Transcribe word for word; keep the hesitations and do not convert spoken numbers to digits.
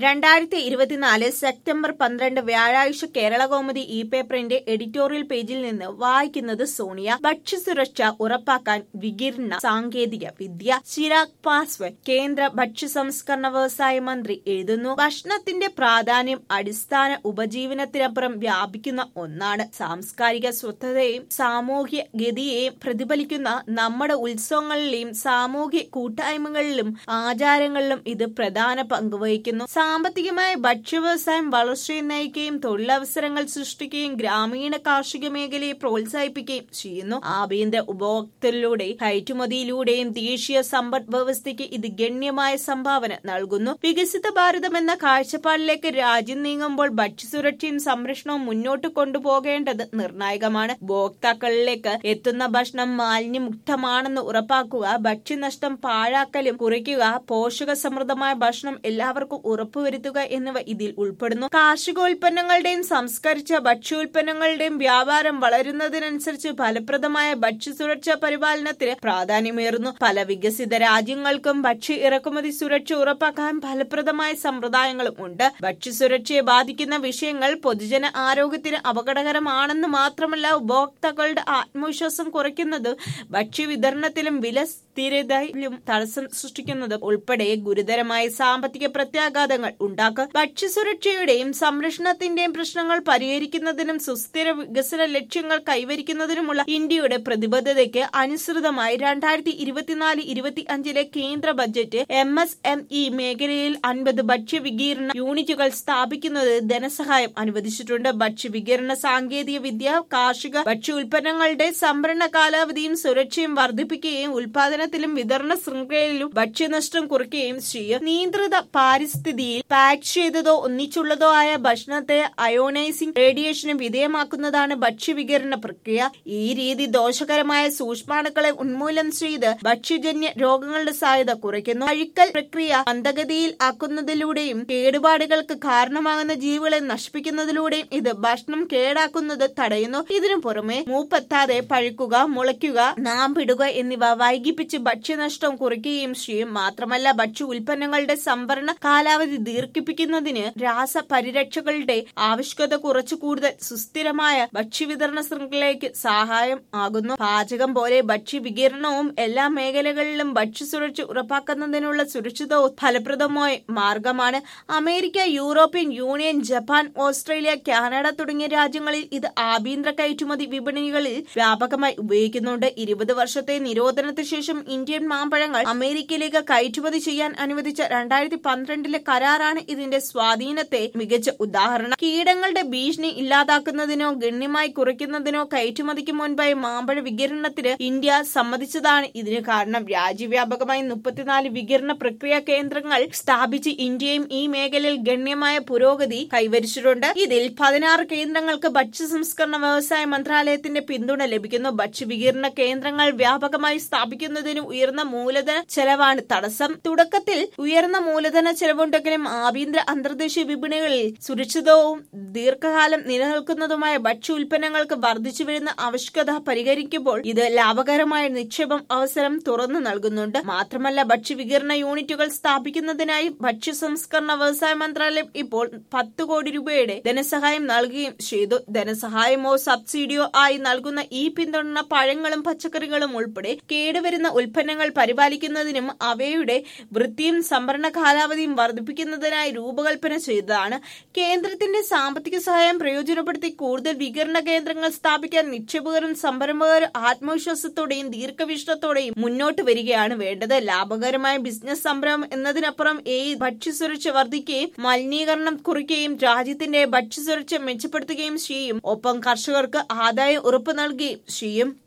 രണ്ടായിരത്തി ഇരുപത്തിനാല് സെപ്റ്റംബർ പന്ത്രണ്ട് വ്യാഴാഴ്ച കേരളകൗമുദി ഇ പേപ്പറിന്റെ എഡിറ്റോറിയൽ പേജിൽ നിന്ന് വായിക്കുന്നത് സോണിയ. ഭക്ഷ്യസുരക്ഷ ഉറപ്പാക്കാൻ വികിരണ സാങ്കേതിക വിദ്യ. ചിരാഗ് പാസ്വാൻ കേന്ദ്ര ഭക്ഷ്യ സംസ്കരണ വ്യവസായ മന്ത്രി എഴുതുന്നു. ഭക്ഷണത്തിന്റെ പ്രാധാന്യം അടിസ്ഥാന ഉപജീവനത്തിനപ്പുറം വ്യാപിക്കുന്ന ഒന്നാണ്. സാംസ്കാരിക സ്വത്വതയെയും സാമൂഹ്യ ഗതിയെയും പ്രതിഫലിക്കുന്ന നമ്മുടെ ഉത്സവങ്ങളിലെയും സാമൂഹ്യ കൂട്ടായ്മകളിലും ആചാരങ്ങളിലും ഇത് പ്രധാന പങ്കുവഹിക്കുന്നു. സാമ്പത്തികമായ ഭക്ഷ്യ വ്യവസായം വളർച്ചയെ നയിക്കുകയും തൊഴിലവസരങ്ങൾ സൃഷ്ടിക്കുകയും ഗ്രാമീണ കാർഷിക മേഖലയെ പ്രോത്സാഹിപ്പിക്കുകയും ചെയ്യുന്നു. ആഭ്യന്തര ഉപഭോക്തൃയിലൂടെയും കയറ്റുമതിയിലൂടെയും ദേശീയ സമ്പദ് വ്യവസ്ഥയ്ക്ക് ഇത് ഗണ്യമായ സംഭാവന നൽകുന്നു. വികസിത ഭാരതം എന്ന കാഴ്ചപ്പാടിലേക്ക് രാജ്യം നീങ്ങുമ്പോൾ ഭക്ഷ്യസുരക്ഷയും സംരക്ഷണവും മുന്നോട്ട് കൊണ്ടുപോകേണ്ടത് നിർണായകമാണ്. ഉപഭോക്താക്കളിലേക്ക് എത്തുന്ന ഭക്ഷണം മാലിന്യമുക്തമാണെന്ന് ഉറപ്പാക്കുക, ഭക്ഷ്യനഷ്ടം പാഴാക്കലും കുറയ്ക്കുക, പോഷക സമൃദ്ധമായ ഭക്ഷണം എല്ലാവർക്കും ഉറപ്പുവരുത്തുക എന്നിവ ഇതിൽ ഉൾപ്പെടുന്നു. കാർഷികോൽപ്പന്നങ്ങളുടെയും സംസ്കരിച്ച ഭക്ഷ്യോൽപ്പന്നങ്ങളുടെയും വ്യാപാരം വളരുന്നതിനനുസരിച്ച് ഫലപ്രദമായ ഭക്ഷ്യസുരക്ഷാ പരിപാലനത്തിന് പ്രാധാന്യമേറുന്നു. പല വികസിത രാജ്യങ്ങൾക്കും ഭക്ഷ്യ ഇറക്കുമതി സുരക്ഷ ഉറപ്പാക്കാൻ ഫലപ്രദമായ സമ്പ്രദായങ്ങളും ഉണ്ട്. ഭക്ഷ്യസുരക്ഷയെ ബാധിക്കുന്ന വിഷയങ്ങൾ പൊതുജന ആരോഗ്യത്തിന് അപകടകരമാണെന്ന് മാത്രമല്ല, ഉപഭോക്താക്കളുടെ ആത്മവിശ്വാസം കുറയ്ക്കുന്നതും ഭക്ഷ്യവിതരണത്തിലും വില സ്ഥിരതയിലും തടസ്സം സൃഷ്ടിക്കുന്നതും ഉൾപ്പെടെ ഗുരുതരമായ സാമ്പത്തിക പ്രത്യാഘാതങ്ങൾ ഉണ്ടാക്കും. ഭക്ഷ്യസുരക്ഷയുടെയും സംരക്ഷണത്തിന്റെയും പ്രശ്നങ്ങൾ പരിഹരിക്കുന്നതിനും സുസ്ഥിര വികസന ലക്ഷ്യങ്ങൾ കൈവരിക്കുന്നതിനുമുള്ള ഇന്ത്യയുടെ പ്രതിബദ്ധതയ്ക്ക് അനുസൃതമായി രണ്ടായിരത്തി ഇരുപത്തിനാല് ഇരുപത്തി അഞ്ചിലെ കേന്ദ്ര budget M S M E മേഖലയിൽ അൻപത് ഭക്ഷ്യവികീരണ യൂണിറ്റുകൾ സ്ഥാപിക്കുന്നത് ധനസഹായം അനുവദിച്ചിട്ടുണ്ട്. ഭക്ഷ്യവികീരണ സാങ്കേതിക വിദ്യ കാർഷിക ഭക്ഷ്യ ഉൽപ്പന്നങ്ങളുടെ സംഭരണ കാലാവധിയും സുരക്ഷയും വർദ്ധിപ്പിക്കുകയും ഉൽപാദനത്തിലും വിതരണ ശൃംഖലയിലും ഭക്ഷ്യനഷ്ടം കുറയ്ക്കുകയും ചെയ്യും. നിയന്ത്രിത പാരിസ്ഥിതിയിൽ പാക്ക് ചെയ്തതോ ഒന്നിച്ചുള്ളതോ ആയ ഭക്ഷണത്തെ അയോണൈസിംഗ് റേഡിയേഷന് വിധേയമാക്കുന്നതാണ് ഭക്ഷ്യവികീരണ പ്രക്രിയ. ഈ രീതി ദോഷകരമായ സൂക്ഷ്മാണുക്കളെ ഉന്മൂലനം ചെയ്ത് ഭക്ഷ്യജന്യ രോഗങ്ങളുടെ സാധ്യത കുറയ്ക്കുന്നു. അഴുക്കൽ പ്രക്രിയ മന്ദഗതിയിൽ ആക്കുന്നതിലൂടെയും കേടുപാടുകൾക്ക് കാരണമാകുന്ന ജീവികളെ നശിപ്പിക്കുന്നതിലൂടെയും ഇത് ഭക്ഷണം കേടാക്കുന്നത് തടയുന്നു. ഇതിനു പുറമെ മൂപ്പെത്താതെ പഴുക്കുക, മുളയ്ക്കുക, നാമ്പിടുക എന്നിവ വൈകിപ്പിച്ച് ഭക്ഷ്യനഷ്ടം കുറയ്ക്കുകയും ചെയ്യും. മാത്രമല്ല, ഭക്ഷ്യ ഉൽപ്പന്നങ്ങളുടെ സംഭരണ കാലാവധി ദീർഘിപ്പിക്കുന്നതിന് രാസപരിരക്ഷകളുടെ ആവശ്യകത കുറച്ചു കൂടുതൽ സുസ്ഥിരമായ ഭക്ഷ്യവിതരണ ശൃംഖലയ്ക്ക് സഹായം ആകുന്നു. പാചകം പോലെ ഭക്ഷ്യവികീരണവും എല്ലാ മേഖലകളിലും ഭക്ഷ്യസുരക്ഷ ഉറപ്പാക്കുന്നതിനുള്ള സുരക്ഷിതവും ഫലപ്രദമായ മാർഗമാണ്. America, European union, Japan, Australia, Canada തുടങ്ങിയ രാജ്യങ്ങളിൽ ഇത് ആഭ്യന്തര കയറ്റുമതി വിപണികളിൽ വ്യാപകമായി ഉപയോഗിക്കുന്നുണ്ട്. ഇരുപത് വർഷത്തെ നിരോധനത്തിന് ശേഷം ഇന്ത്യൻ മാമ്പഴങ്ങൾ അമേരിക്കയിലേക്ക് കയറ്റുമതി ചെയ്യാൻ അനുവദിച്ച രണ്ടായിരത്തി പന്ത്രണ്ടിലെ കരാറാണ് ഇതിന്റെ സ്വാധീനത്തെ മികച്ച ഉദാഹരണം. കീടങ്ങളുടെ ഭീഷണി ഇല്ലാതാക്കുന്നതിനോ ഗണ്യമായി കുറയ്ക്കുന്നതിനോ കയറ്റുമതിക്ക് മുൻപായി മാമ്പഴ വികിരണത്തിന് ഇന്ത്യ സമ്മതിച്ചതാണ് ഇതിന് കാരണം. രാജ്യവ്യാപകമായി മുപ്പത്തിനാല് വികിരണ പ്രക്രിയ കേന്ദ്രങ്ങൾ സ്ഥാപിച്ച് ഇന്ത്യയും ഈ മേഖലയിൽ ഗണ്യമായ പുരോഗതി കൈവരിച്ചിട്ടുണ്ട്. ഇതിൽ പതിനാറ് കേന്ദ്രങ്ങൾക്ക് ഭക്ഷ്യ സംസ്കരണ വ്യവസായ മന്ത്രാലയത്തിന്റെ പിന്തുണ ലഭിക്കുന്നു. ഭക്ഷ്യവികീരണ കേന്ദ്രങ്ങൾ വ്യാപകമായി സ്ഥാപിക്കുന്നതിന് ഉയർന്ന മൂലധന ചെലവാണ് തടസ്സം. തുടക്കത്തിൽ ഉയർന്ന മൂലധന ചെലവുണ്ടെങ്കിലും ആഭ്യന്തര അന്തർദേശീയ വിപണികളിൽ സുരക്ഷിതവും ദീർഘകാലം നിലനിൽക്കുന്നതുമായ ഭക്ഷ്യ ഉൽപ്പന്നങ്ങൾക്ക് വർദ്ധിച്ചു വരുന്ന ആവശ്യകത പരിഹരിക്കുമ്പോൾ ഇത് ലാഭകരമായ നിക്ഷേപം അവസരം തുറന്നു നൽകുന്നുണ്ട്. മാത്രമല്ല, ഭക്ഷ്യവികീരണ യൂണിറ്റുകൾ സ്ഥാപിക്കുന്നതിനായി ഭക്ഷ്യ സംസ്കരണ വ്യവസായ മന്ത്രാലയം ഇപ്പോൾ പത്ത് കോടി രൂപയുടെ ധനസഹായം നൽകുകയും ചെയ്തു. ധനസഹായമോ സബ്സിഡിയോ ആയി നൽകുന്ന ഈ പിന്തുണ പഴങ്ങളും പച്ചക്കറികളും ഉൾപ്പെടെ കേടുവരുന്ന ഉൽപ്പന്നങ്ങൾ പരിപാലിക്കുന്നതിനും അവയുടെ വൃത്തിയും സംഭരണ കാലാവധിയും വർദ്ധിപ്പിക്കുന്നതിനായി രൂപകൽപ്പന ചെയ്തതാണ്. കേന്ദ്രത്തിന്റെ സാമ്പത്തിക സഹായം പ്രയോജനപ്പെടുത്തി കൂടുതൽ വികീരണ കേന്ദ്രങ്ങൾ സ്ഥാപിക്കാൻ നിക്ഷേപകരും സംരംഭകരും ആത്മവിശ്വാസത്തോടെയും ദീർഘവീക്ഷണത്തോടെയും മുന്നോട്ട് വരികയാണ് വേണ്ടത്. ലാഭകരമായ ബിസിനസ് സംരംഭം എന്നതിനപ്പുറം ഈ ഭക്ഷ്യസുരക്ഷ വർദ്ധിക്കുകയും മലിനീകരണം കുറയ്ക്കുകയും രാജ്യത്തിന്റെ ഭക്ഷ്യസുരക്ഷ മെച്ചപ്പെടുത്തുകയും ചെയ്യും. ഒപ്പം കർഷകർക്ക് ആദായം ഉറപ്പു നൽകുകയും ചെയ്യും.